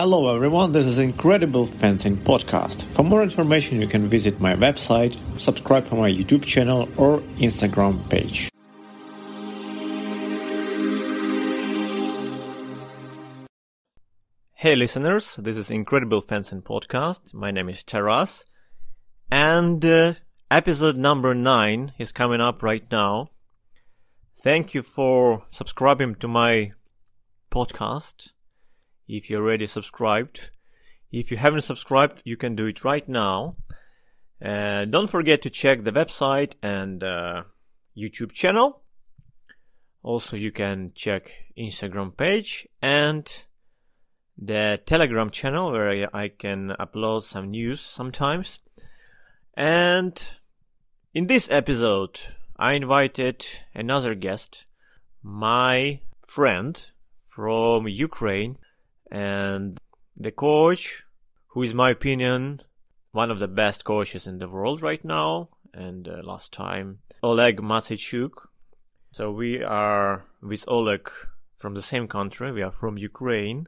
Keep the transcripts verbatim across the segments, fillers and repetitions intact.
Hello everyone, this is Incredible Fencing Podcast. For more information you can visit my website, subscribe to my YouTube channel or Instagram page. Hey listeners, this is Incredible Fencing Podcast. My name is Taras, and uh, episode number nine is coming up right now. Thank you for subscribing to my podcast. If you're already subscribed, if you haven't subscribed, you can do it right now. Uh, don't forget to check the website and uh, YouTube channel. Also, you can check Instagram page and the Telegram channel where I, I can upload some news sometimes. And in this episode, I invited another guest, my friend from Ukraine, and the coach, who is, in my opinion, one of the best coaches in the world right now, and uh, last time, Oleg Matseychuk. So we are with Oleg from the same country, we are from Ukraine.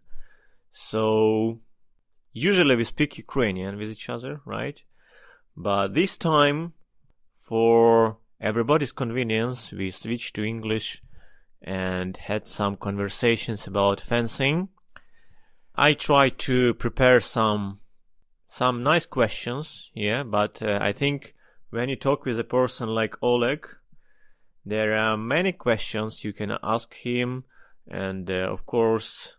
So usually we speak Ukrainian with each other, right? But this time, for everybody's convenience, we switched to English and had some conversations about fencing. I tried to prepare some some nice questions, yeah, but uh, I think when you talk with a person like Oleg, there are many questions you can ask him, and uh, of course,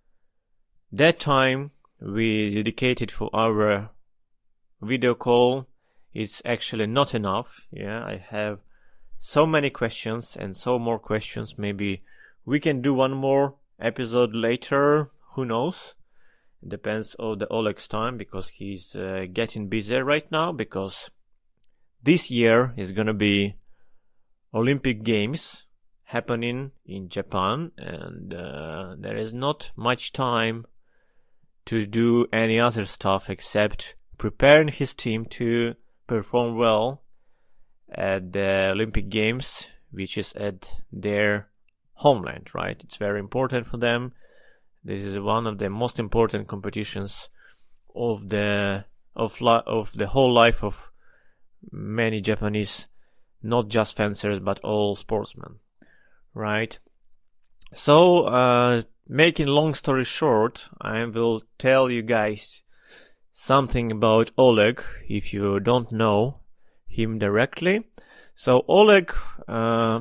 that time we dedicated for our video call is actually not enough, yeah, I have so many questions and so more questions. Maybe we can do one more episode later. Who knows? It depends on the Oleg's time, because he's uh, getting busy right now, because this year is gonna be Olympic Games happening in Japan, and uh, there is not much time to do any other stuff except preparing his team to perform well at the Olympic Games, which is at their homeland, right? It's very important for them. This is one of the most important competitions of the of li- of the whole life of many Japanese, not just fencers but all sportsmen, right? So, uh, making long story short, I will tell you guys something about Oleg if you don't know him directly. So Oleg uh,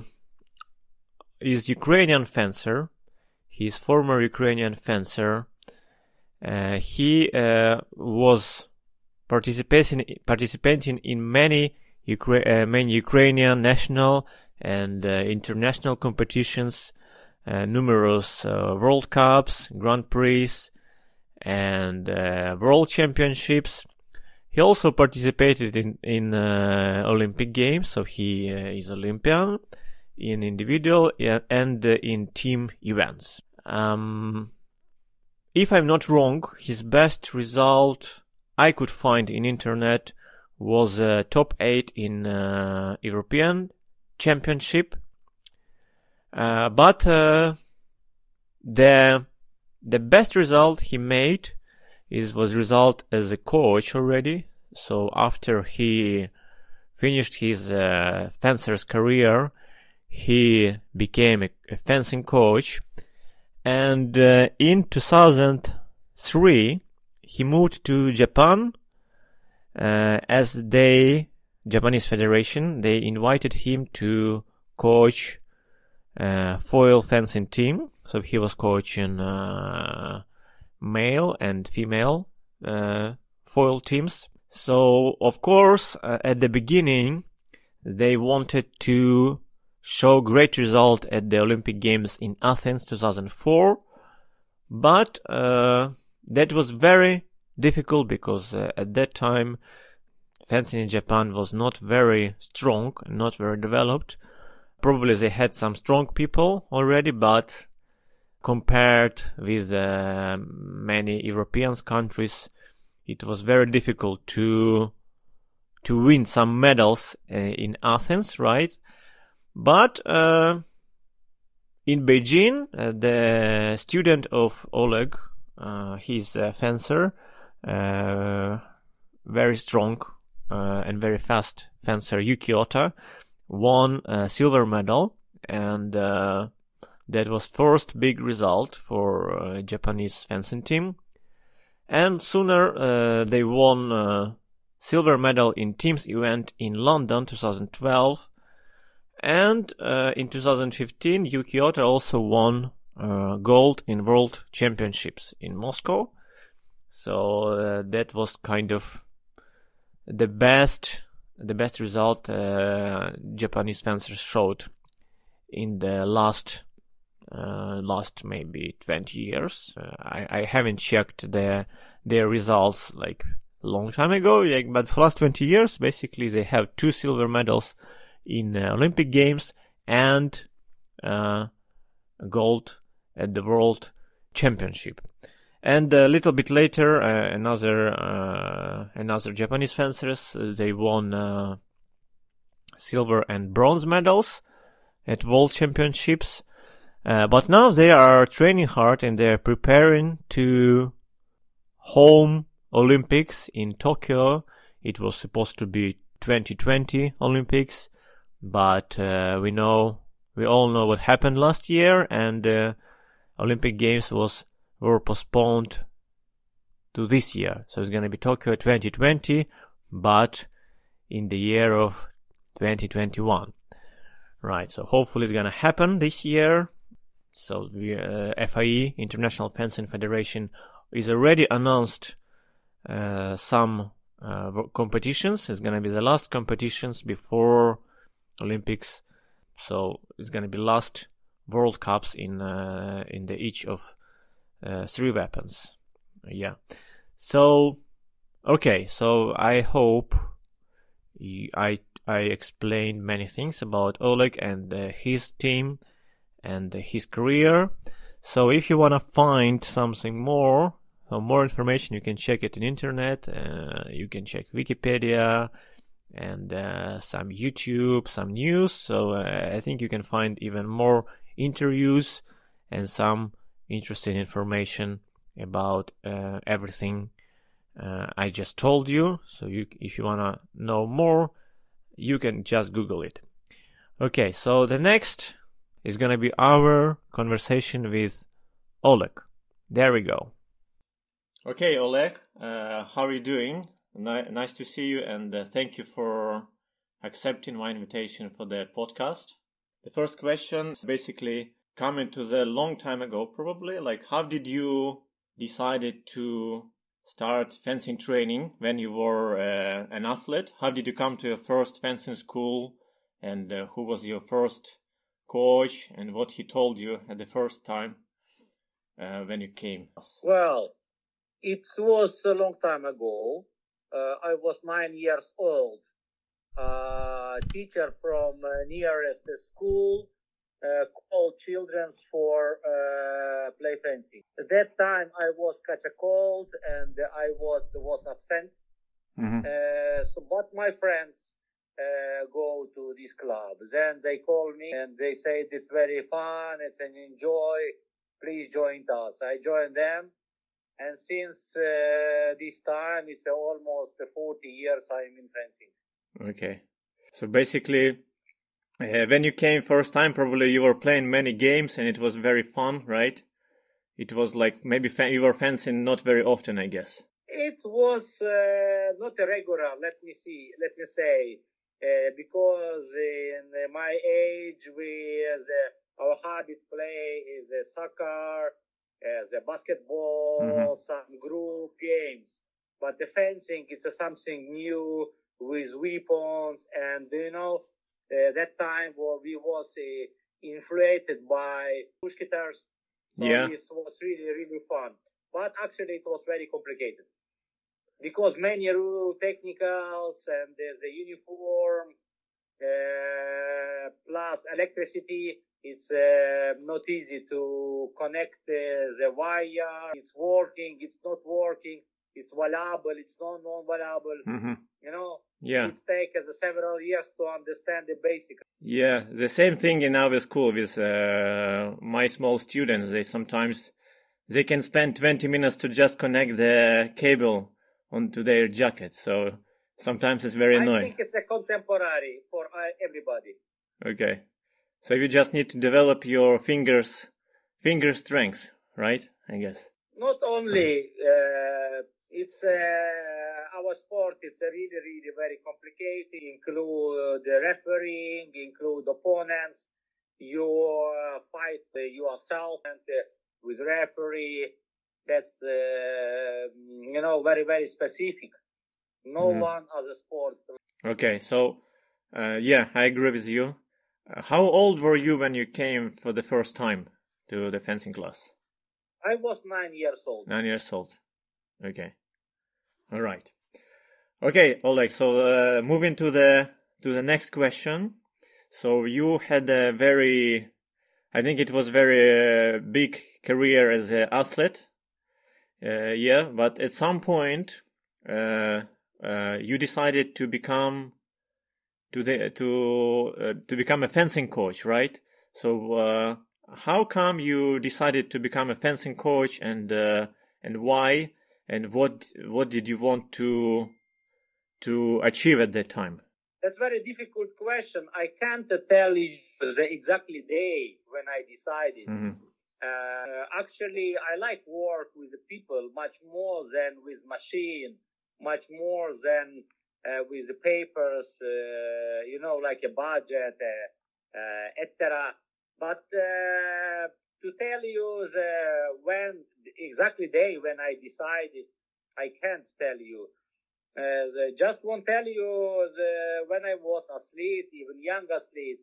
is Ukrainian fencer. He's former Ukrainian fencer. Uh, he uh, was participating participating in many Ukra- uh, many Ukrainian national and uh, international competitions, uh, numerous uh, World Cups, Grand Prix, and uh, World Championships. He also participated in in uh, Olympic Games, so he uh, is Olympian in individual and uh, in team events. Um, if I'm not wrong, his best result I could find in internet was uh, top eight in uh, European Championship. Uh, but uh, the the best result he made is was result as a coach already. So after he finished his uh, fencer's career, he became a, a fencing coach. And uh, in two thousand three, he moved to Japan, uh, as they, Japanese Federation, they invited him to coach uh, foil fencing team. So he was coaching uh, male and female uh, foil teams. So, of course, uh, at the beginning, they wanted to show great result at the Olympic Games in Athens two thousand four, but uh, that was very difficult because uh, at that time fencing in Japan was not very strong, not very developed. Probably they had some strong people already, but compared with uh, many European countries, it was very difficult to to win some medals uh, in Athens, right? But uh, in Beijing, uh, the student of Oleg, uh, he's a fencer, uh, very strong uh, and very fast fencer Yuki Ota, won a silver medal, and uh, that was first big result for uh, Japanese fencing team. And sooner uh, they won uh, silver medal in teams event in London twenty twelve, and uh, in two thousand fifteen Yuki Ota also won uh, gold in World Championships in Moscow. So uh, that was kind of the best the best result uh, Japanese fencers showed in the last uh, last maybe twenty years. Uh, I, I haven't checked their their results like a long time ago, like, but for last twenty years, basically they have two silver medals in uh, Olympic Games and uh, gold at the World Championship. And a little bit later, uh, another uh, another Japanese fencers, uh, they won uh, silver and bronze medals at World Championships. Uh, but now they are training hard and they are preparing to home Olympics in Tokyo. It was supposed to be twenty twenty Olympics, but uh, we know we all know what happened last year, and uh, Olympic Games was were postponed to this year. So it's going to be Tokyo twenty twenty, but in the year of twenty twenty-one. Right, so hopefully it's going to happen this year. So the uh, F I E, International Fencing Federation, is already announced uh, some uh, competitions. It's going to be the last competitions before Olympics. So it's going to be last World Cups in uh, in the each of Uh, three weapons. Yeah. So, okay. So I hope you, I I explained many things about Oleg and uh, his team and uh, his career. So if you wanna find something more, or more information, you can check it on internet. Uh, you can check Wikipedia and uh, some YouTube, some news. So uh, I think you can find even more interviews and some interesting information about uh, everything uh, I just told you. So you, if you wanna know more, you can just Google it. Okay, so the next is gonna be our conversation with Oleg. There we go. Okay, Oleg, uh, how are you doing? Ni- nice to see you, and uh, thank you for accepting my invitation for the podcast. The first question is basically coming to the long time ago, probably, like how did you decided to start fencing training when you were uh, an athlete? How did you come to your first fencing school, and uh, who was your first coach, and what he told you at the first time uh, when you came? Well, it was a long time ago. Uh, I was nine years old. Uh, teacher from uh, nearest school Uh, called children for uh, play fencing. At that time, I was catch a cold and I was was absent. Mm-hmm. Uh, so, but my friends uh, go to this club. Then they call me and they say it's very fun. It's an enjoy. Please join us. I joined them, and since uh, this time, it's almost forty years I'm in fencing. Okay, so basically. Uh, when you came first time, probably you were playing many games and it was very fun, right? It was like maybe fa- you were fencing not very often, I guess. It was uh, not a regular, let me see, let me say, uh, because in my age, we as a, our habit play is a soccer, as a basketball, mm-hmm. some group games. But the fencing, it's a something new with weapons, and you know. Uh, that time well, we was uh, inflated by push guitars, so yeah. It was really, really fun. But actually it was very complicated because many rule technicals and there's a uniform uh, plus electricity. It's uh, not easy to connect uh, the wire. It's working, it's not working. It's valuable, it's not non-valuable. Mm-hmm. You know, yeah. It takes uh, several years to understand the basics. Yeah, the same thing in our school with uh, my small students. They sometimes they can spend twenty minutes to just connect the cable onto their jacket. So sometimes it's very annoying. I think it's a contemporary for uh, everybody. Okay. So you just need to develop your fingers, finger strength, right? I guess. Not only, uh, it's uh, our sport, it's a really, really very complicated. Include the refereeing, include opponents. You uh, fight uh, yourself and uh, with referee. That's, uh, you know, very, very specific. No mm-hmm. one other sport. Okay, so, uh, yeah, I agree with you. Uh, how old were you when you came for the first time to the fencing class? I was nine years old. Nine years old. Okay. All right. Okay, Oleg. So uh, moving to the to the next question. So you had a very, I think it was very uh, big career as an athlete. Uh, yeah, but at some point, uh, uh, you decided to become to the to uh, to become a fencing coach, right? So. Uh, How come you decided to become a fencing coach, and uh, and why, and what what did you want to to achieve at that time? That's a very difficult question. I can't tell you the exactly day when I decided. Mm-hmm. Uh, actually, I like work with people much more than with machine, much more than uh, with the papers. Uh, you know, like a budget, uh, uh, et cetera. But uh, to tell you the when exactly day when I decided, I can't tell you. Uh, the, just won't tell you the, when I was athlete, even young athlete.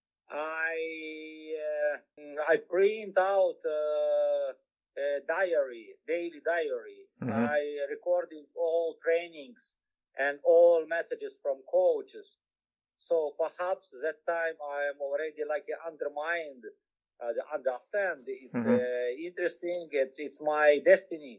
I uh, I print out uh, a diary, daily diary. Mm-hmm. I recorded all trainings and all messages from coaches. So perhaps that time I am already like undermined, uh, understand it's mm-hmm. uh, interesting. It's it's my destiny.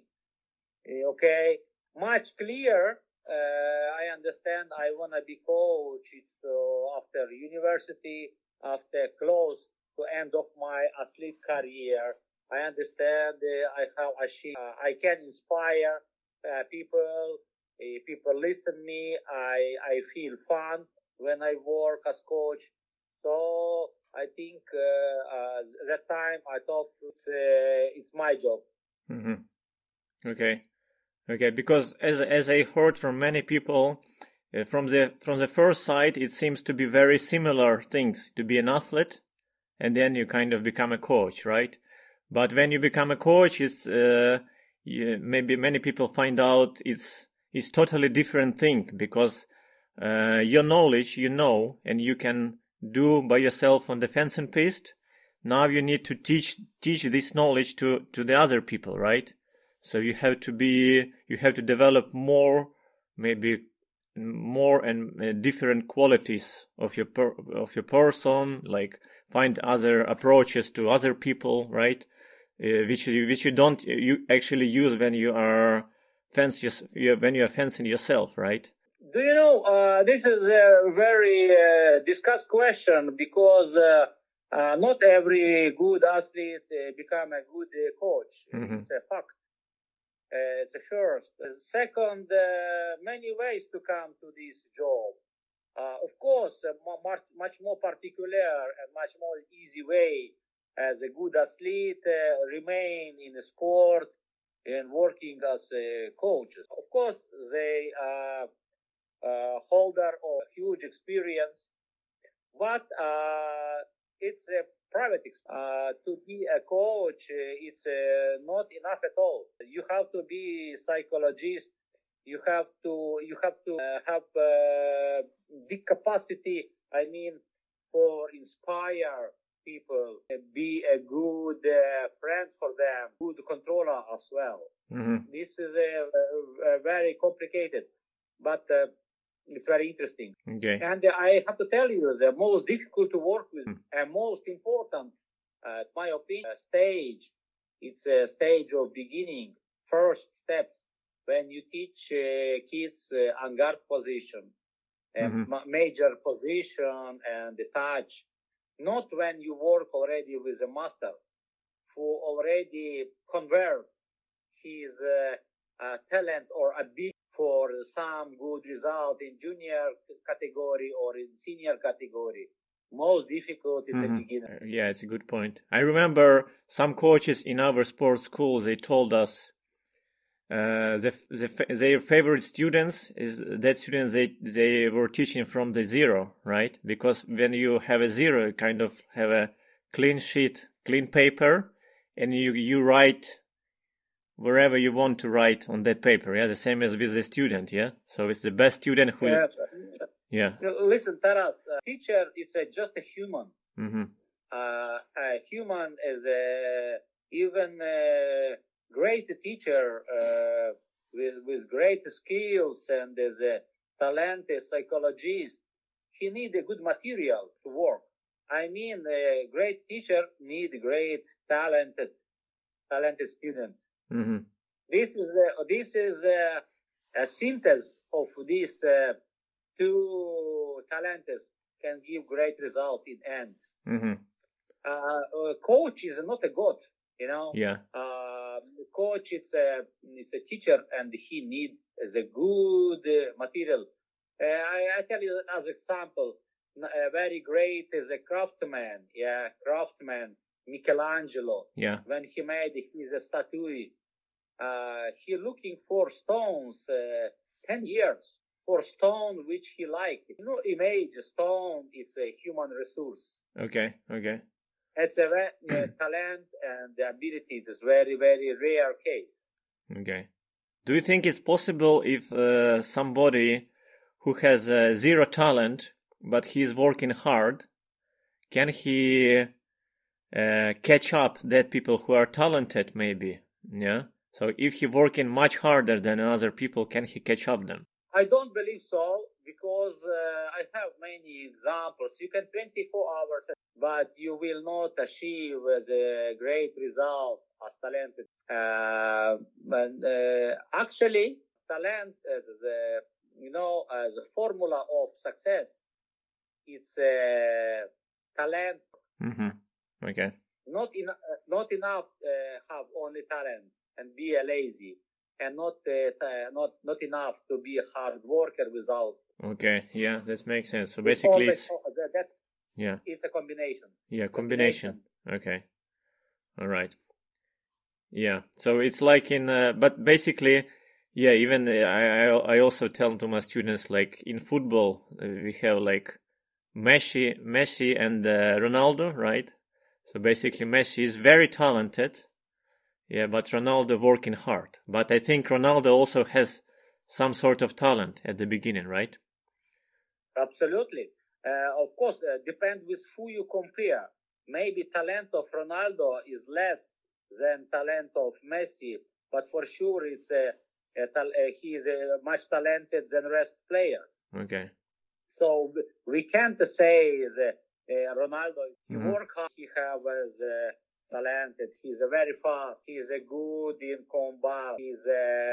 Okay, much clear. Uh, I understand. I wanna be coach. It's uh, after university, after close to end of my athlete career. I understand. Uh, I have achieved. Uh, I can inspire uh, people. Uh, people listen me. I I feel fun when I work as coach. So I think uh, uh, that time I thought it's, uh, it's my job. Mm-hmm. Okay. Okay, because as as I heard from many people, uh, from the from the first sight, it seems to be very similar things, to be an athlete, and then you kind of become a coach, right? But when you become a coach, it's uh, you, maybe many people find out it's it's totally different thing, because Uh, your knowledge, you know, and you can do by yourself on the fencing piste. Now you need to teach teach this knowledge to, to the other people, right? So you have to be, you have to develop more, maybe more and uh, different qualities of your per, of your person, like find other approaches to other people, right? Uh, which you which you don't you actually use when you are fence when you are fencing yourself, right? Do you know, uh, this is a very uh, discussed question, because uh, uh, not every good athlete uh, become a good uh, coach. Mm-hmm. It's a fact. Uh, it's a first. Second, uh, many ways to come to this job. Uh, of course, uh, much, much more particular and much more easy way as a good athlete uh, remain in a sport and working as uh, coaches. Of course, they are uh, holder of huge experience, but uh, it's a private experience. Uh, to be a coach, it's uh, not enough at all. You have to be psychologist. You have to you have to uh, have uh, big capacity. I mean, for inspire people, be a good uh, friend for them, good controller as well. Mm-hmm. This is a, a, a very complicated, but uh, it's very interesting. Okay. And uh, I have to tell you, the most difficult to work with mm. and most important, uh, my opinion, uh, stage. It's a stage of beginning, first steps. When you teach uh, kids uh, on guard position, mm-hmm. ma- major position and the touch, not when you work already with a master. who already convert his uh, uh, talent or ability for some good result in junior category or in senior category. Most difficult is Mm-hmm. a beginner. Uh, yeah, it's a good point. I remember some coaches in our sports school, they told us uh, the, the, their favorite students is that students they, they were teaching from the zero, right? Because when you have a zero, you kind of have a clean sheet, clean paper, and you, you write wherever you want to write on that paper, yeah? The same as with the student, yeah? So it's the best student who... Uh, yeah. Listen, Taras, uh, teacher, it's a, just a human. Mm-hmm. Uh, a human is a, even a great teacher uh, with, with great skills and as a talented psychologist. He need a good material to work. I mean, a great teacher need great talented, talented student. Mm-hmm. This is a, this is a, a synthesis of these uh, two talents can give great result in end. Mm-hmm. Uh, a coach is not a god, you know. Yeah. Uh, coach, it's a it's a teacher, and he need as a good uh, material. Uh, I, I tell you as example, a very great is a craftsman. Yeah, craftsman Michelangelo. Yeah. When he made his statue, uh, he looking for stones uh, ten years for stone which he liked. You know, image stone. It's a human resource. Okay. Okay. It's a uh, talent and the ability is very, very rare case. Okay. Do you think it's possible if uh, somebody who has uh, zero talent, but he's working hard, can he uh, catch up that people who are talented maybe? Yeah. So if he working much harder than other people, can he catch up them? I don't believe so because uh, I have many examples. You can twenty-four hours, but you will not achieve a great result as talented. Uh, and, uh, actually, talent is, uh, you know, as a formula of success. It's uh, talent. Mm-hmm. Okay. Not in, uh, not enough uh, have only talent and be a lazy, and not uh, t- not not enough to be a hard worker without. Okay. Yeah, that makes sense. So basically, it's, it's that's yeah, it's a combination. Yeah, combination. combination. Okay. All right. Yeah. So it's like in, uh, but basically, yeah. Even uh, I I also tell to my students like in football uh, we have like Messi, Messi and uh, Ronaldo, right? So basically, Messi is very talented, yeah, but Ronaldo working hard. But I think Ronaldo also has some sort of talent at the beginning, right? Absolutely. Uh, of course, uh, depend with who you compare. Maybe talent of Ronaldo is less than talent of Messi, but for sure it's a, a tal- uh, he is uh, much talented than rest players. Okay. So we can't say that uh, Ronaldo, he Mhm. work hard, he have as uh, talented, he's uh, very fast, he's a good in combat, he's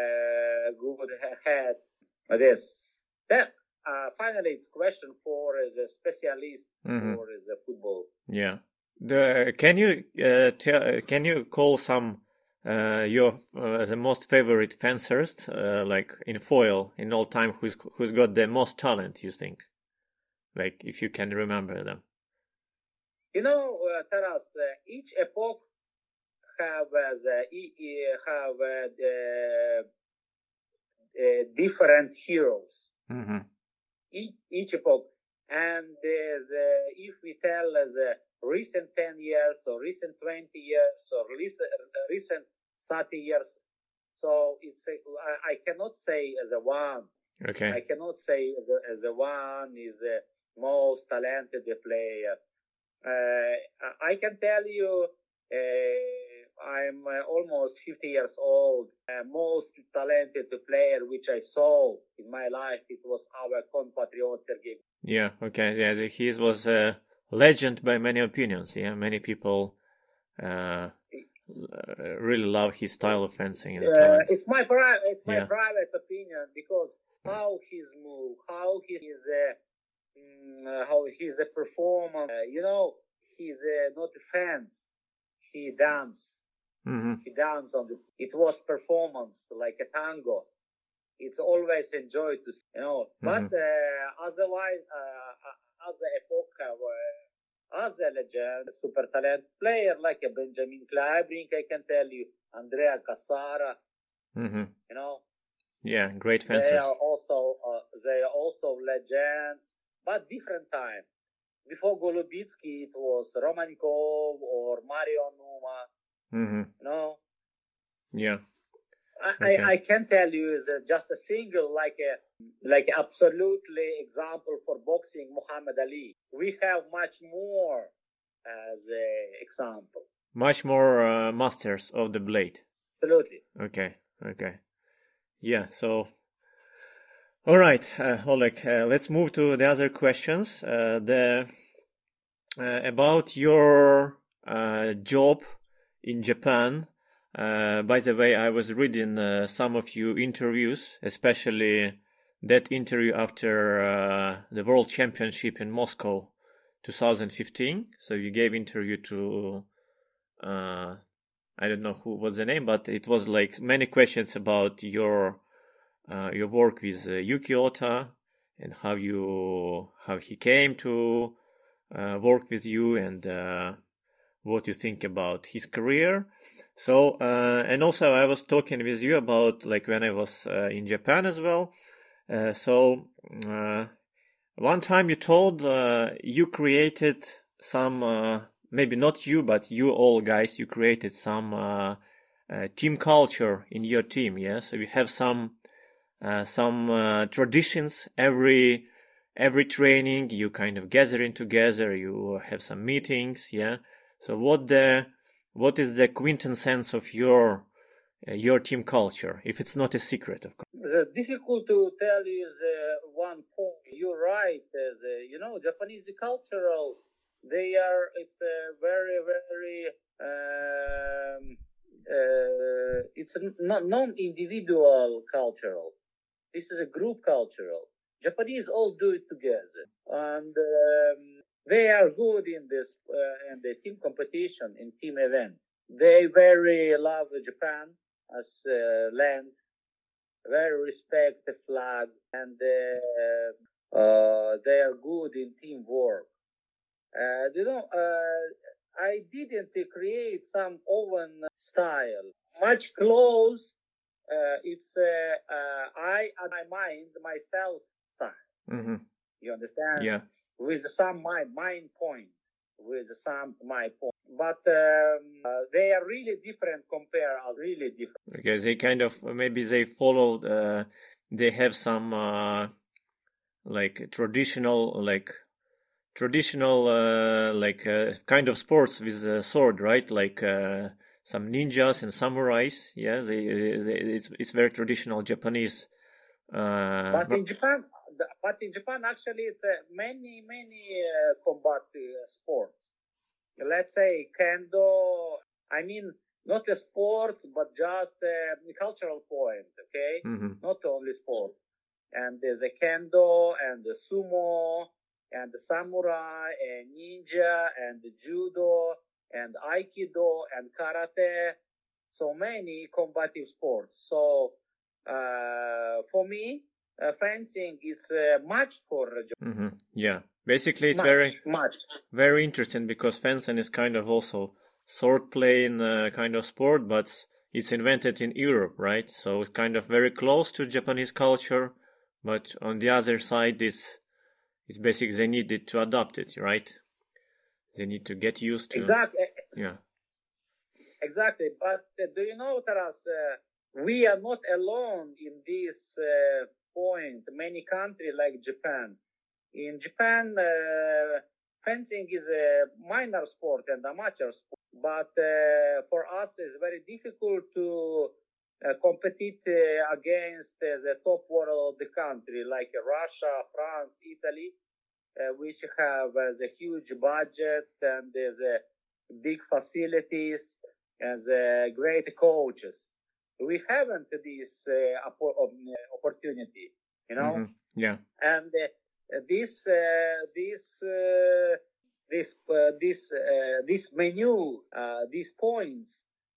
a good head. This that uh, finally it's question for as a specialist Mhm. for as a football. Yeah. The can you uh, tell, can you call some uh, your uh, the most favorite fencers uh, like in foil in all time who's who's got the most talent, you think? Like if you can remember them. You know, uh, Taras, uh, each epoch have as uh, e- e- have uh, the, uh, different heroes. Mm-hmm. Each, each epoch, and there's uh, if we tell as a recent ten years or recent twenty years or recent, recent thirty years, so it's a, I, I cannot say as a one. Okay. I cannot say as a, as a one is the most talented player. Uh, I can tell you, uh, I'm uh, almost fifty years old. Uh, most talented player which I saw in my life, it was our compatriot Sergei. Yeah. Okay. Yeah. The, he was a legend by many opinions. Yeah. Many people uh, really love his style of fencing and uh, talent. It's my private, it's my Yeah. private opinion because how his move, how his, uh, mm, how his uh, performance. Uh, you know, he's uh, not a fence. He dance. Mm-hmm. He danced on the, it was performance like a tango. It's always enjoyed to see, you know, Mm-hmm. but uh, otherwise, uh, as a epoch, uh, as a legend, super talent player like a Benjamin Kleibrink, I can tell you, Andrea Cassara, Mm-hmm. you know. Yeah, great They fencers. are also, uh, they are also legends, but different time. Before Golubitsky, it was Romankov or Mario Numa, Mm-hmm. you know. Yeah. I, Okay. I, I can tell you is just a single, like a, like absolutely example for boxing, Muhammad Ali. We have much more as a example. Much more uh, masters of the blade. Absolutely. Okay. Okay. Yeah. So, all right, uh, Oleg. Uh, let's move to the other questions. Uh, the uh, about your uh, job in Japan. Uh, by the way, I was reading uh, some of your interviews, especially that interview after uh, the World Championship in Moscow twenty fifteen. So you gave interview to, uh, I don't know who was the name, but it was like many questions about your uh, your work with uh, Yuki Ota and how you how he came to uh, work with you and uh, what you think about his career. So, uh, and also I was talking with you about like when I was uh, in Japan as well. Uh, so, uh, one time you told uh, you created some, uh, maybe not you, but you all guys, you created some uh, uh, team culture in your team, yeah? So you have some uh, some uh, traditions every every training. You kind of gathering together. You have some meetings, yeah. So what the what is the quintessence of your uh, your team culture? If it's not a secret, of course. The difficult to tell is uh, one point. You're right. Uh, the, you know, Japanese cultural. They are. It's a very very. Um, uh, it's a non non-individual cultural. This is a group cultural. Japanese all do it together, and um, they are good in this uh, in the team competition, in team events. They very love Japan as uh, land, very respect the flag, and uh, uh, they are good in teamwork. Uh, you know, uh, I didn't create some oven style, much close. Uh, it's uh, uh, I and my mind myself style. Mm-hmm. You understand? Yeah. With some my mind point, with some my point, but um, uh, they are really different. Compare as really different. Okay, they kind of maybe they followed. Uh, they have some uh, like traditional like traditional uh, like uh, kind of sports with a sword, right? Like uh, some ninjas and samurais. Yeah, they, they it's it's very traditional Japanese. Uh, But in Japan, but in Japan, actually, it's uh, many many uh, combat uh, sports. Let's say kendo. I mean, not a sports, but just a cultural point. Okay, mm-hmm. not only sport. And there's a kendo and the sumo and the samurai and ninja and the judo and aikido and karate. So many combative sports. So uh, for me, uh, fencing is uh, much for mm-hmm. Yeah. Basically, it's much, very much. very interesting because fencing is kind of also sword playing uh, kind of sport, but it's invented in Europe, right? So it's kind of very close to Japanese culture, but on the other side, it's it's basically they needed to adopt it, right? They need to get used to. Exactly. Yeah. Exactly. But uh, do you know, Taras, uh, we are not alone in this uh, point. Many countries like Japan. In Japan, uh, fencing is a minor sport and amateur sport. But uh, for us, it's very difficult to uh, compete uh, against uh, the top world of the country like Russia, France, Italy, uh, which have uh, the huge budget and there's uh, big facilities and uh, great coaches. We haven't this uh, opportunity, you know. Mm-hmm. Yeah. And uh, this uh, this uh, this uh, this uh, this menu, uh, these points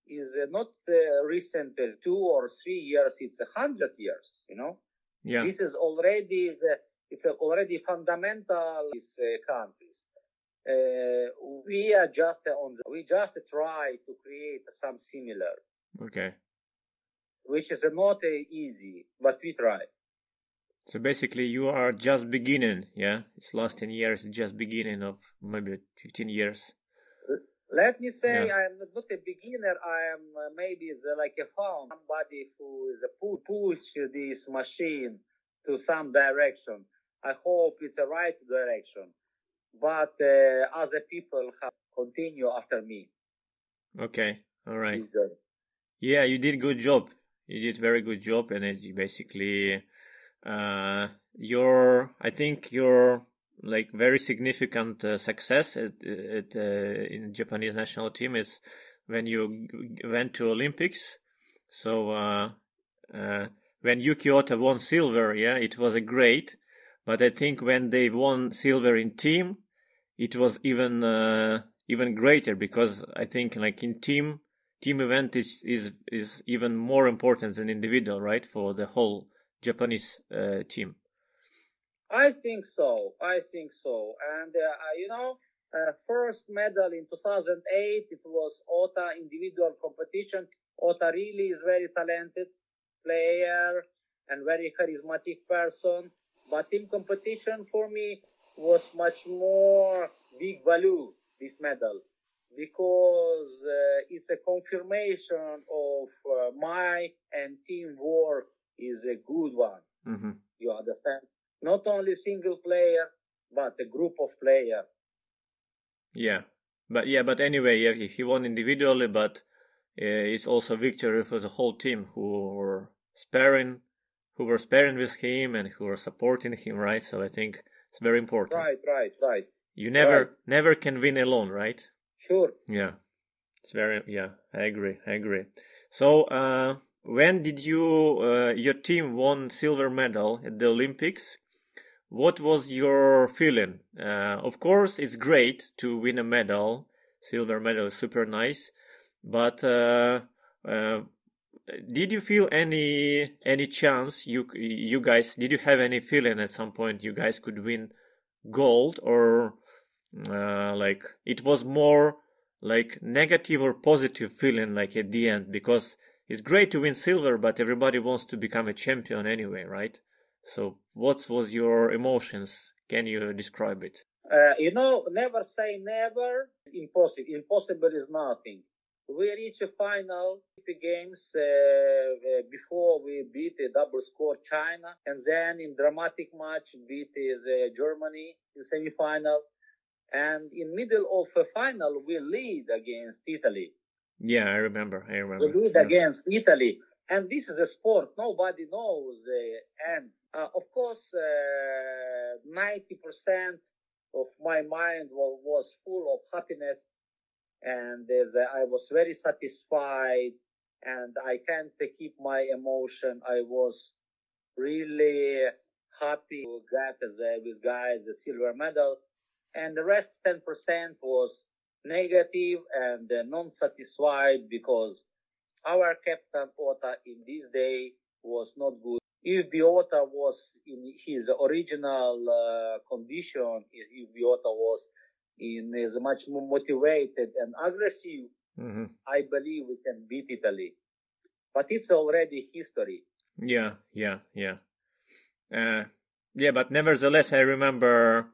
is uh, not uh, recent uh, two or three years, it's a hundred years, you know. Yeah. This is already, the, it's already fundamental in these uh, countries. Uh, we are just on the, we just try to create some similar. Okay. Which is not uh, easy, but we try. So basically you are just beginning, yeah? It's last ten years, just beginning of maybe fifteen years. Let me say, Yeah. I'm not a beginner. I am uh, maybe the, like a found somebody who is a pu- push this machine to some direction. I hope it's a right direction. But uh, other people have continue after me. Okay, all right. Yeah, you did good job. You did very good job, and it basically, uh, your I think your like very significant uh, success at, at uh, in Japanese national team is when you went to Olympics. So uh, uh, when Yuki Ota won silver, yeah, it was a great. But I think when they won silver in team, it was even uh, even greater, because I think like in team team event is is is even more important than individual, right, for the whole Japanese uh, team. I think so. I think so. And uh, you know, uh, first medal in two thousand eight, it was Ota individual competition. Ota really is very talented player and very charismatic person. But team competition for me was much more big value, this medal, because uh, it's a confirmation of uh, my and team work is a good one. Mm-hmm. You understand? Not only single player, but a group of player. Yeah, but yeah, but anyway, yeah, he won individually, but uh, it's also victory for the whole team who were sparring, who were sparring with him and who were supporting him, right? So I think it's very important. Right, right, right. You never, right. never can win alone, right? Sure. Yeah, it's very. Yeah, I agree. I agree. So, uh, when did you, uh, your team won silver medal at the Olympics? What was your feeling? Uh, of course, it's great to win a medal. Silver medal is super nice. But uh, uh, did you feel any any chance you you guys did you have any feeling at some point you guys could win gold, or uh, like it was more like negative or positive feeling like at the end? Because it's great to win silver, but everybody wants to become a champion anyway, right? So what was your emotions? Can you describe it? Uh, you know, never say never. Impossible. Impossible is nothing. We reach a final games uh, before we beat a double score China, and then in dramatic match beat is uh, Germany in semi-final, and in middle of a final we lead against Italy. Yeah, I remember. I remember. We lead yeah. against Italy, and this is a sport nobody knows. Uh, and uh, of course, uh, ninety percent of my mind was, was full of happiness. And as I was very satisfied, and I can't keep my emotion. I was really happy to get the, with guys the silver medal, and the rest ten percent was negative and uh, non-satisfied, because our captain Ota in this day was not good. If Biota was in his original uh, condition, if Biota was in is much more motivated and aggressive, mm-hmm. I believe we can beat Italy. But it's already history. Yeah, yeah, yeah. Uh, yeah, but nevertheless, I remember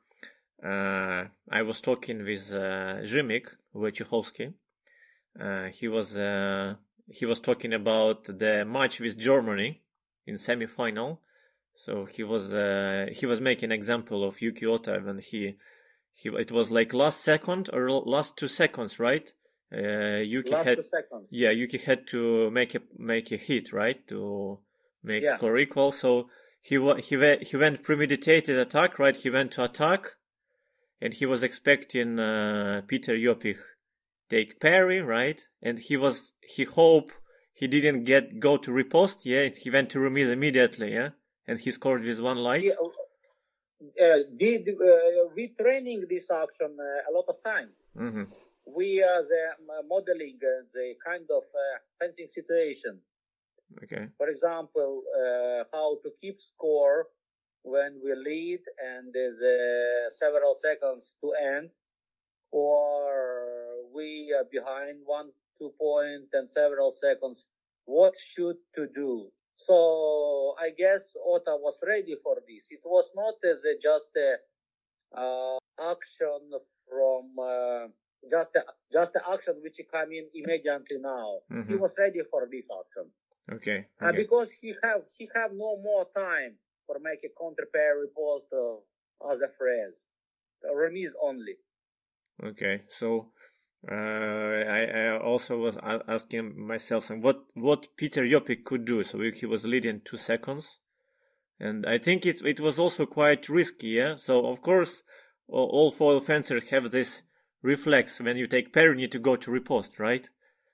uh, I was talking with uh, Zhimik Wojciechowski. Uh, he was uh, he was talking about the match with Germany in semi-final. So he was uh, he was making an example of Yuki Ota when he He, it was like last second or last two seconds, right? Uh, Yuki last had, two seconds. Yeah, Yuki had to make a make a hit, right, to make yeah. score equal. So he he went he went premeditated attack, right? He went to attack, and he was expecting uh, Peter Jopich take parry, right? And he was he hoped he didn't get go to riposte. Yeah, he went to remise immediately. Yeah, and he scored with one light. Yeah. Uh, did uh, we training this action uh, a lot of time, mm-hmm. we are the uh, modeling uh, the kind of uh, fencing situation. Okay. For example, uh, how to keep score when we lead and there's uh, several seconds to end, or we are behind one, two point and several seconds. What should to do? So I guess Ota was ready for this. It was not as a, just a uh, action from uh, just a, just the action which come in immediately now. Mm-hmm. He was ready for this action. Okay. And okay. because he have he have no more time for make a counter pair riposte uh, as a phrase, remise only. Okay, so uh, I, I also was asking myself what what Peter Jopik could do. So he was leading two seconds, and I think it it was also quite risky. Yeah. So of course, all, all foil fencers have this reflex when you take pair, you need to go to riposte, right?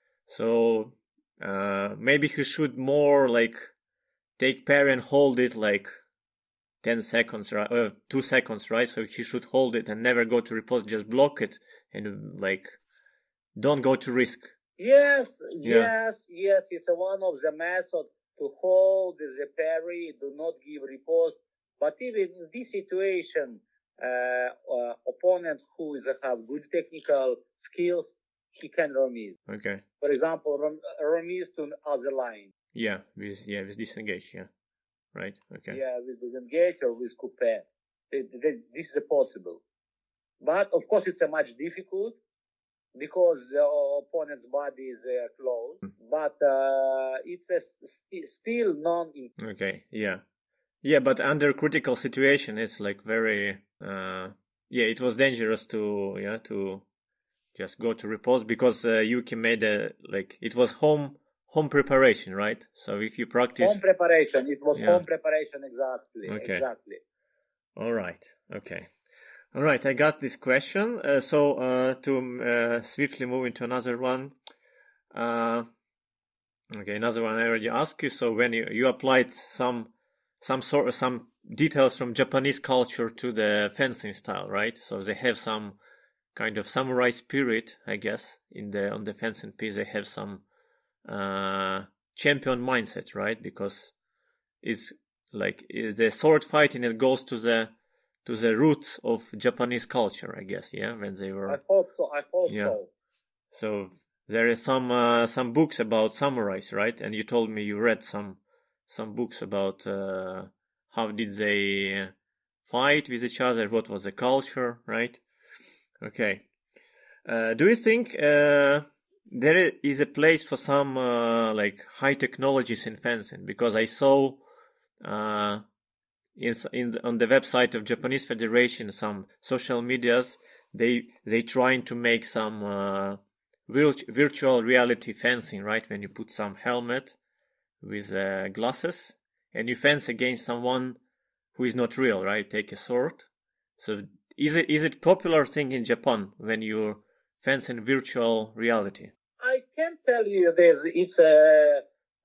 So uh, maybe he should more like take pair and hold it like ten seconds, right? Uh, two seconds, right? So he should hold it and never go to riposte, just block it and like don't go to risk. Yes, Yeah. yes, yes. It's a one of the method to hold the parry, do not give riposte. But even in this situation, uh, uh, opponent who is have good technical skills, he can remise. Okay. For example, rem- remise to other line. Yeah, with yeah with disengage. Yeah. Right. Okay. Yeah, with disengage or with coupe. This is possible. But of course, it's a much difficult because the opponent's body is uh, close. Mm. But uh, it's a st- still non. Okay. Yeah. Yeah, but under critical situation, it's like very. Uh, yeah, it was dangerous to yeah to just go to riposte because uh, Yuki made a like it was home. Home preparation, right? So if you practice home preparation, it was yeah. home preparation exactly. Okay. Exactly. All right. Okay. All right. I got this question. Uh, so uh, to uh, swiftly move into another one. Uh, okay, another one I already asked you. So when you, you applied some some sort of some details from Japanese culture to the fencing style, right? So they have some kind of samurai spirit, I guess, in the on the fencing piece. They have some. Uh, champion mindset, right? Because it's like the sword fighting, it goes to the to the roots of Japanese culture, I guess. Yeah, when they were. I thought so. I thought yeah. so. So there is some uh, some books about samurais, right? And you told me you read some some books about uh, how did they fight with each other, what was the culture, right? Okay. Uh, do you think uh, there is a place for some uh, like high technologies in fencing? Because I saw uh, in, in on the website of Japanese Federation some social medias they they trying to make some uh, virtual reality fencing, right? When you put some helmet with uh, glasses and you fence against someone who is not real, right? Take a sword. So is it is it popular thing in Japan when you fence in virtual reality? I can tell you this. It's a,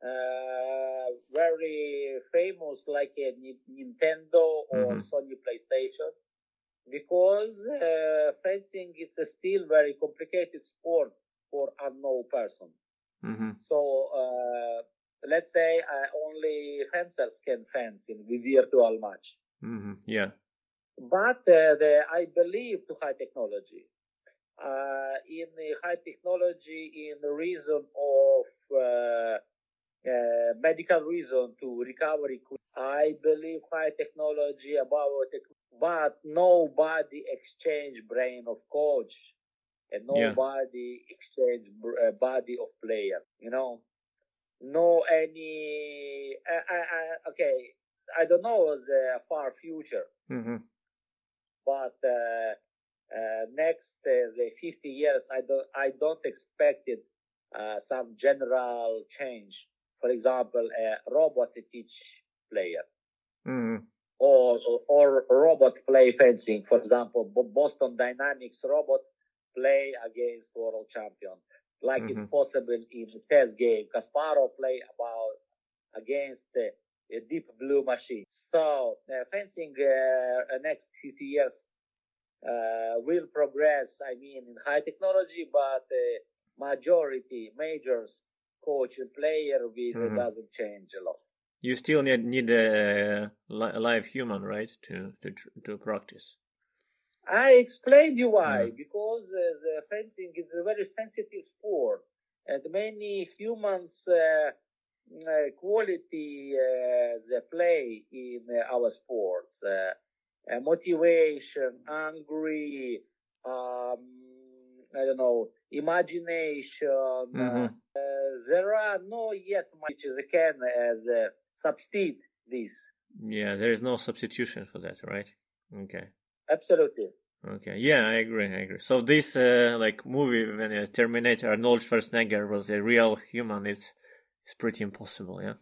a very famous, like a Nintendo or mm-hmm. Sony PlayStation, because uh, fencing it's a still very complicated sport for unknown person. Mm-hmm. So uh, let's say uh, only fencers can fence in the virtual match. Mm-hmm. Yeah. But uh, the, I believe to high technology. Uh, in the high technology, in the reason of uh, uh, medical reason to recovery, I believe high technology about it, but nobody exchange brain of coach and nobody yeah. exchange uh, body of player. You know, no any. I, I, I, okay, I don't know the far future, mm-hmm. but. Uh, Uh, next uh, the fifty years, I don't, I don't expect it, uh, some general change. For example, a robot teach player, mm-hmm. or, or or robot play fencing. For example, Boston Dynamics robot play against world champion, like mm-hmm. it's possible in chess game. Kasparov play about against the uh, Deep Blue machine. So uh, fencing uh, next fifty years. uh, will progress, I mean, in high technology, but uh, majority, majors, coach and player will, Mhm. doesn't change a lot. You still need need a, li- live human, right, to to tr- to practice. I explained you why. Mm. Because uh, the fencing is a very sensitive sport, and many humans uh, uh, quality uh, the play in uh, our sports. Uh, uh, motivation, angry, um, I don't know, imagination. Mhm. Uh, there are no yet much as can as uh, substitute this. Yeah, there is no substitution for that, right? Okay. Absolutely. Okay. Yeah, I agree. I agree. So this uh, like movie when uh, Terminator Arnold Schwarzenegger was a real human, it's it's pretty impossible. Yeah.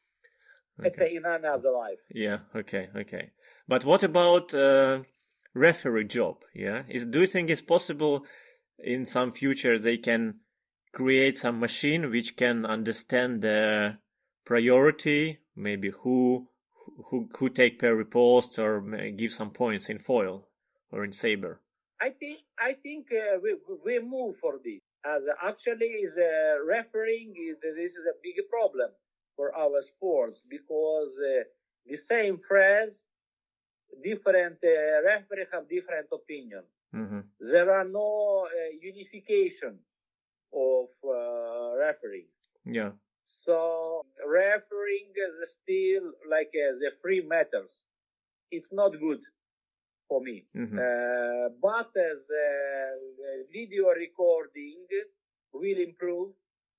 It's Okay. in another life. Yeah. Okay. Okay. But what about uh, referee job? Yeah. Is do you think it's possible in some future they can create some machine which can understand the priority, maybe who who who take per riposte or may give some points in foil or in saber? I think I think uh, we we move for this. As actually is uh, refereeing. This is a big problem for our sports because uh, the same phrase, different uh, referee have different opinion. Mm-hmm. There are no uh, unification of uh, refereeing. Yeah. So refereeing is still like uh, the free matters. It's not good for me. Mm-hmm. Uh, but as uh, video recording will improve,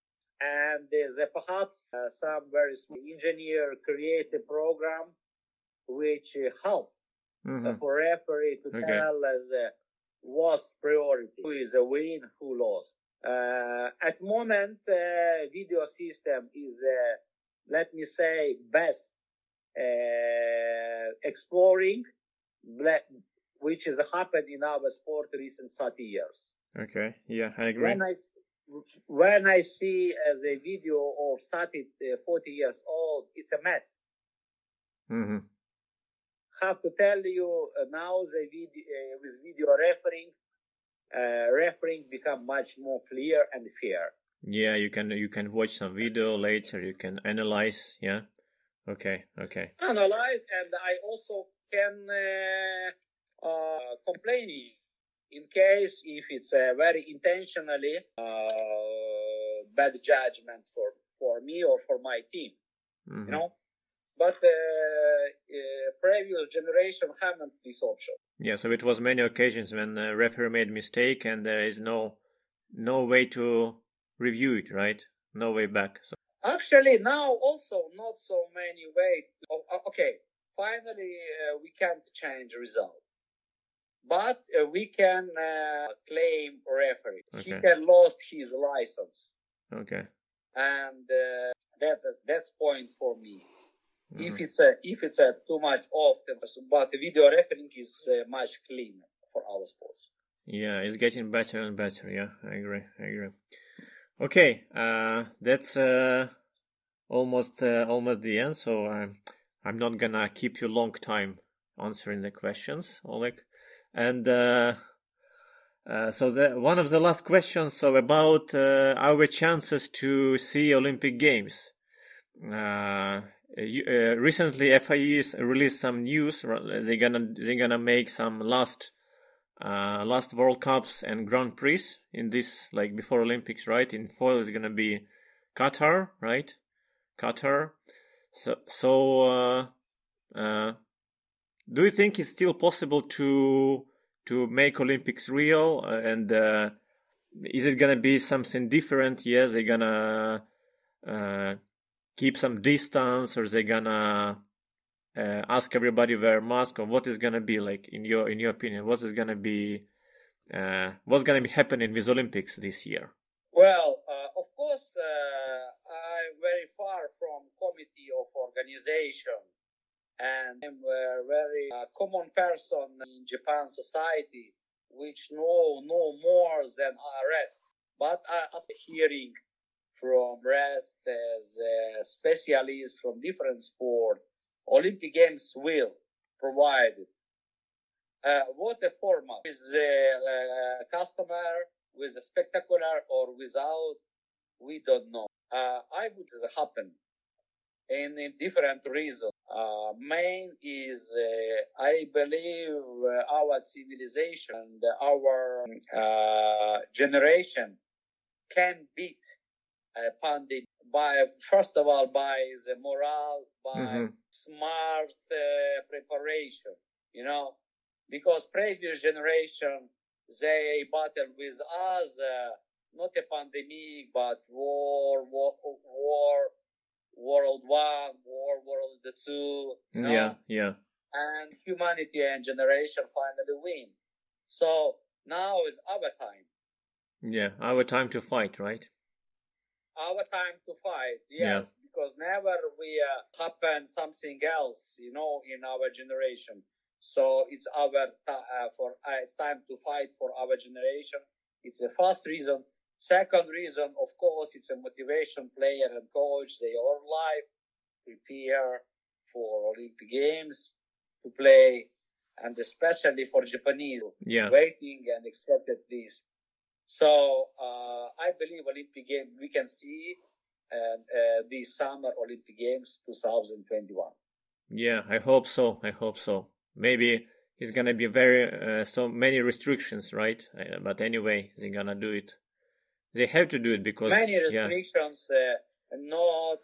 and there's uh, perhaps uh, some very small engineer create a program which uh, help Mm-hmm. uh, for referee to Okay. tell us uh, what's priority, who is a win, who lost. Uh, at moment, uh, video system is, uh, let me say, best uh, exploring, which has happened in our sport recent thirty years. Okay. Yeah, I agree. When I, when I see as a video of thirty, forty years old, it's a mess. Mm-hmm. Have to tell you uh, now the video uh, with video refereeing, uh, refereeing become much more clear and fair. Yeah, you can you can watch some video later. You can analyze. Yeah. Okay. Okay. Analyze, and I also can uh, uh, complain in case if it's a very intentionally uh, bad judgment for for me or for my team. Mm-hmm. You know. But uh, uh, previous generation haven't this option. Yeah, so it was many occasions when the referee made mistake and there is no no way to review it, right? No way back. So. Actually, now also not so many ways. Oh, okay, finally uh, we can't change result, but uh, we can uh, claim referee. Okay. He can lost his license. Okay. And uh, that's that's point for me. Mm-hmm. If it's a if it's a too much often, but video refereeing is uh, much cleaner for our sports. Yeah, it's getting better and better. Yeah, I agree. I agree. Okay, uh, that's uh, almost uh, almost the end. So I'm I'm not gonna keep you long time answering the questions, Oleg. And uh, uh, so the one of the last questions. So about uh, our chances to see Olympic Games. Uh, you, uh, recently, F I E released some news. They're gonna they're gonna make some last uh, last World Cups and Grand Prix in this, like before Olympics, right? In foil is gonna be Qatar, right? Qatar. So so uh, uh, do you think it's still possible to to make Olympics real? Uh, and uh, is it gonna be something different? Yes, they're gonna uh, keep some distance, or they're gonna uh, ask everybody wear mask, or what is gonna be like in your in your opinion? What is gonna be uh, what's gonna be happening with Olympics this year? Well, uh, of course, uh, I'm very far from committee of organization, and I'm a very uh, common person in Japan society, which know no more than rest. But I was hearing from rest as a specialist from different sport, Olympic Games will provide Uh, what a format, with the uh, customer, with a spectacular or without, we don't know. Uh, I would happen in, in different reasons. Uh, main is, uh, I believe uh, our civilization and our uh, generation can beat a pandemic by, first of all, by the morale, by mm-hmm. smart uh, preparation, you know, because previous generation, they battled with us, uh, not a pandemic, but war, war, war, World One, War, World Two, you know? Yeah, yeah. And humanity and generation finally win. So now is our time. Yeah, our time to fight, right? Our time to fight, yes, yeah. Because never we uh, happen something else, you know, in our generation. So it's our ta- uh, for uh, it's time to fight for our generation. It's a first reason. Second reason, of course, it's a motivation player and coach. They all life prepare for Olympic Games to play, and especially for Japanese, yeah. waiting and expected this. So uh, I believe Olympic Games we can see uh, uh, this summer Olympic Games twenty twenty-one. Yeah, I hope so. I hope so. Maybe it's gonna be very uh, so many restrictions, right? Uh, but anyway, they're gonna do it. They have to do it because many restrictions. Yeah. Uh, not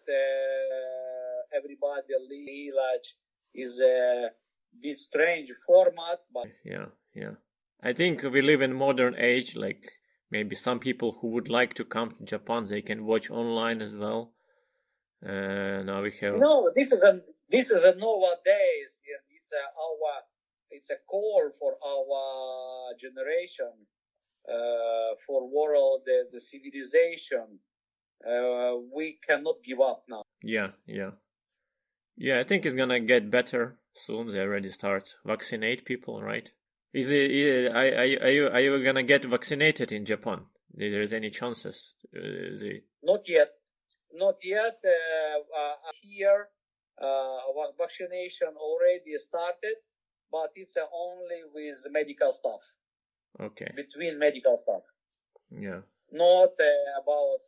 uh, everybody village is a bit strange format, but yeah, yeah. I think we live in modern age. Like maybe some people who would like to come to Japan, they can watch online as well. Uh, now we have. No, this is a this is a nowadays. It's a our it's a call for our generation. Uh, for world, the, the civilization, uh, we cannot give up now. Yeah, yeah. Yeah, I think it's gonna get better soon. They already start vaccinate people, right? Is it, are, are, are you, are you gonna get vaccinated in Japan? There is any chances? Uh, is it... Not yet. Not yet. Uh, uh, here, uh, vaccination already started, but it's uh, only with medical staff. Okay. Between medical staff. Yeah. Not uh, about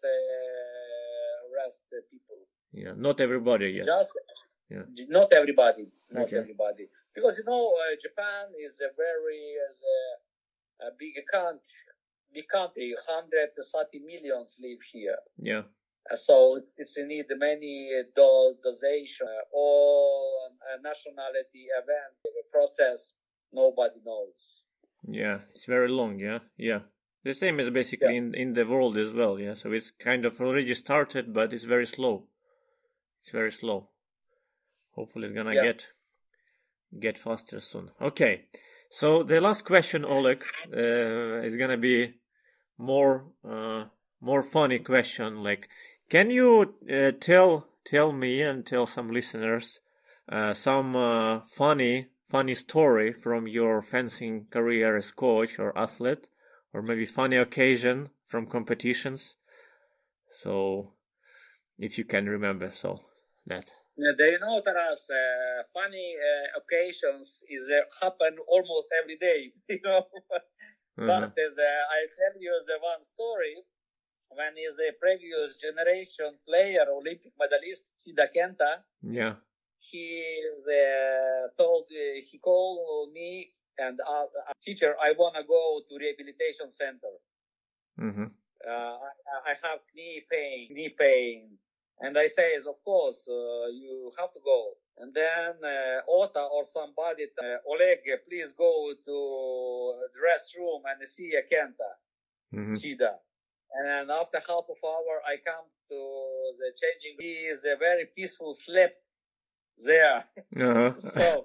uh, rest uh, people. Yeah, not everybody yet. Just yeah. Not everybody. Not okay. everybody. Because you know, uh, Japan is a very uh, a big country. Big country. one hundred thirty millions live here. Yeah. Uh, so it's it's in need many uh, dosation, uh, all uh, nationality event the process. Nobody knows. Yeah, it's very long, yeah, yeah. The same as basically yeah. in, in the world as well, yeah. So it's kind of already started, but it's very slow. It's very slow. Hopefully it's gonna yeah. get get faster soon. Okay, so the last question, Oleg, uh, is gonna be more uh, more funny question. Like, can you uh, tell tell me and tell some listeners uh, some uh, funny. funny story from your fencing career as coach or athlete, or maybe funny occasion from competitions. So, if you can remember, so that. Yeah, do you know, Taras, uh, funny uh, occasions is uh, happen almost every day, you know. Mm-hmm. But as uh, I tell you the one story, when is a previous generation player, Olympic medalist Chida Kenta. Yeah. He uh, told, uh, he called me and uh, teacher, I want to go to rehabilitation center. Mm-hmm. Uh, I, I have knee pain, knee pain. And I says, of course, uh, you have to go. And then uh, Ota or somebody, uh, Oleg, please go to dress room and see a Kenta, mm-hmm. Chida. And after half of hour, I come to the changing. He is a very peaceful, slept there. Uh-huh. so,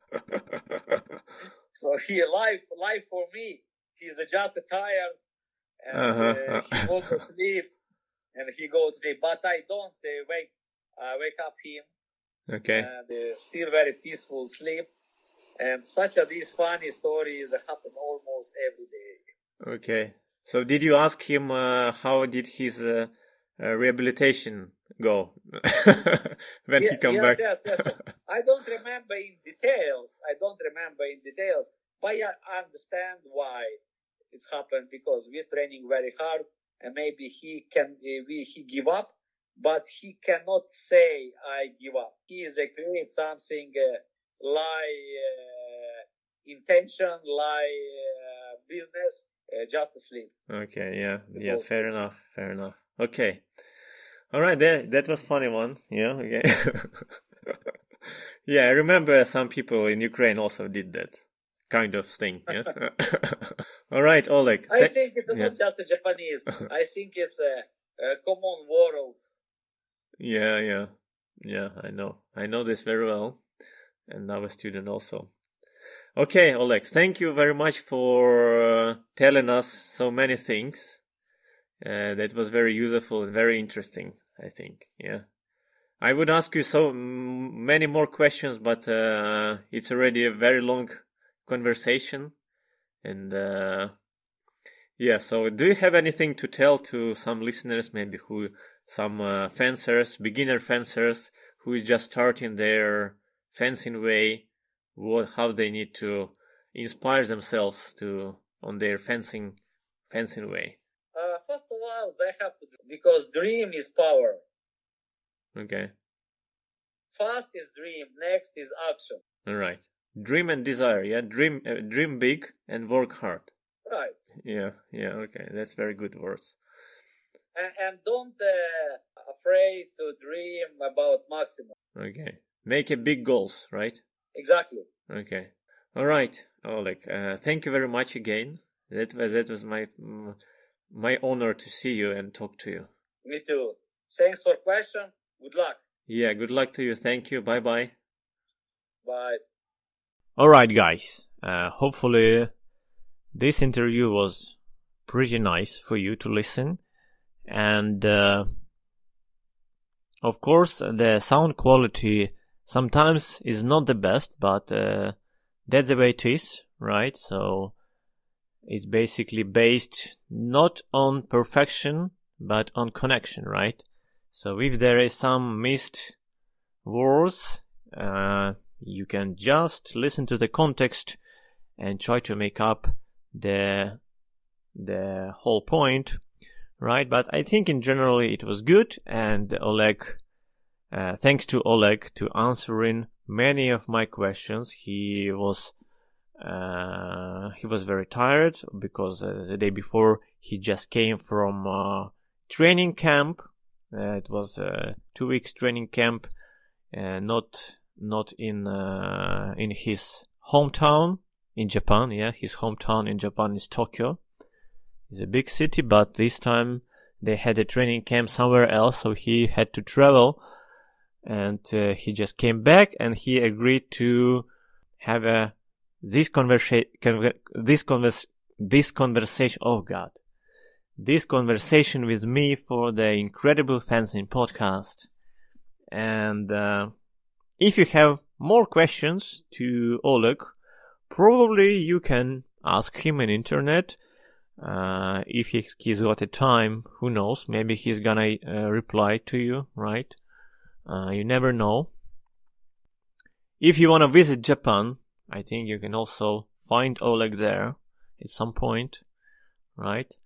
so he life, life for me. He's just tired and uh-huh. uh, he goes to sleep and he goes to sleep. But I don't uh, wake, uh, wake up him. Okay. And uh, still very peaceful sleep. And such a these funny stories happen almost every day. Okay. So did you ask him uh, how did his uh, uh, rehabilitation go when yeah, he come yes, back? Yes, yes, yes. I don't remember in details. I don't remember in details. But I understand why it's happened, because we're training very hard, and maybe he can we, he give up, but he cannot say I give up. He is a create something uh, lie uh, intention, lie uh, business, uh, just asleep. Okay, yeah, yeah, fair enough, fair enough. Okay, all right, that that was funny one. Yeah, okay. Yeah, I remember some people in Ukraine also did that kind of thing. Yeah. All right, Oleg. I think it's yeah. not just the Japanese. I think it's a, a common world. Yeah, yeah, yeah. I know. I know this very well, and I'm a student also. Okay, Oleg. Thank you very much for uh, telling us so many things. Uh, that was very useful and very interesting, I think. Yeah. I would ask you so many more questions, but uh, it's already a very long conversation. And uh, yeah, so do you have anything to tell to some listeners, maybe who, some uh, fencers, beginner fencers, who is just starting their fencing way, what, how they need to inspire themselves to on their fencing fencing way? Uh, first of all, they have to, because dream is power. Okay. First is dream, next is action. All right. Dream and desire, yeah. Dream, uh, dream big and work hard. Right. Yeah, yeah. Okay, that's very good words. And, and don't uh, afraid to dream about maximum. Okay. Make a big goals, right? Exactly. Okay. All right, Oleg. Uh, thank you very much again. That was that was my my honor to see you and talk to you. Me too. Thanks for question. Good luck. Yeah, good luck to you. Thank you. Bye-bye. Bye. All right, guys. Uh, hopefully this interview was pretty nice for you to listen. And, uh, of course, the sound quality sometimes is not the best, but uh, that's the way it is, right? So it's basically based not on perfection, but on connection, right? So if there is some missed words, uh, you can just listen to the context and try to make up the the whole point, right? But I think in general it was good, and Oleg, uh, thanks to Oleg to answering many of my questions. He was uh, he was very tired because uh, the day before he just came from uh, training camp. Uh, it was a two weeks training camp, uh, not not in uh, in his hometown in Japan. Yeah, his hometown in Japan is Tokyo. It's a big city, but this time they had a training camp somewhere else, so he had to travel. And uh, he just came back, and he agreed to have a this conversation. This convers this conversation. Oh God. This conversation with me for the Incredible Fencing podcast. And uh, if you have more questions to Oleg, probably you can ask him on internet. Uh, if he, he's got a time, who knows, maybe he's gonna uh, reply to you, right? Uh, you never know. If you want to visit Japan, I think you can also find Oleg there at some point, right?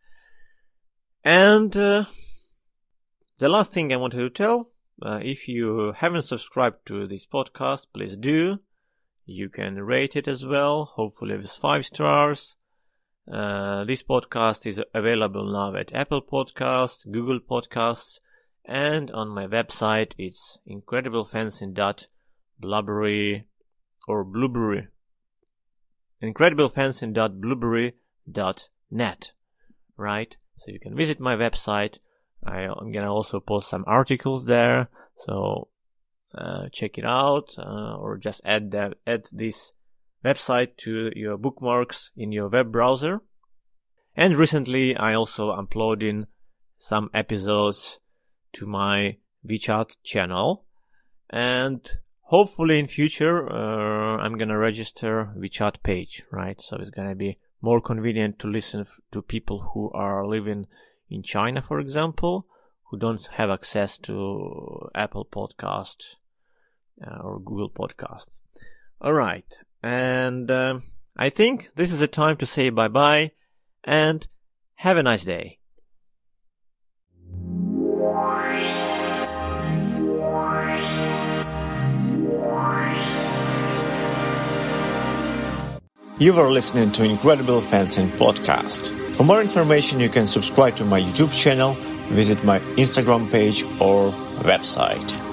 And uh, the last thing I wanted to tell, uh, if you haven't subscribed to this podcast, please do. You can rate it as well, hopefully with five stars. Uh, this podcast is available now at Apple Podcasts, Google Podcasts, and on my website it's incredible fencing dot blueberry or blueberry incredible fencing dot blueberry dot net, right? So you can visit my website. I, I'm gonna also post some articles there, so uh, check it out, uh, or just add that add this website to your bookmarks in your web browser. And recently I also uploaded some episodes to my WeChat channel, and hopefully in future uh, I'm gonna register WeChat page, right? So it's gonna be more convenient to listen f- to people who are living in China, for example, who don't have access to Apple Podcast uh, or Google Podcast. All right, and uh, I think this is a time to say bye-bye and have a nice day. You are listening to Incredible Fencing Podcast. For more information, you can subscribe to my YouTube channel, visit my Instagram page or website.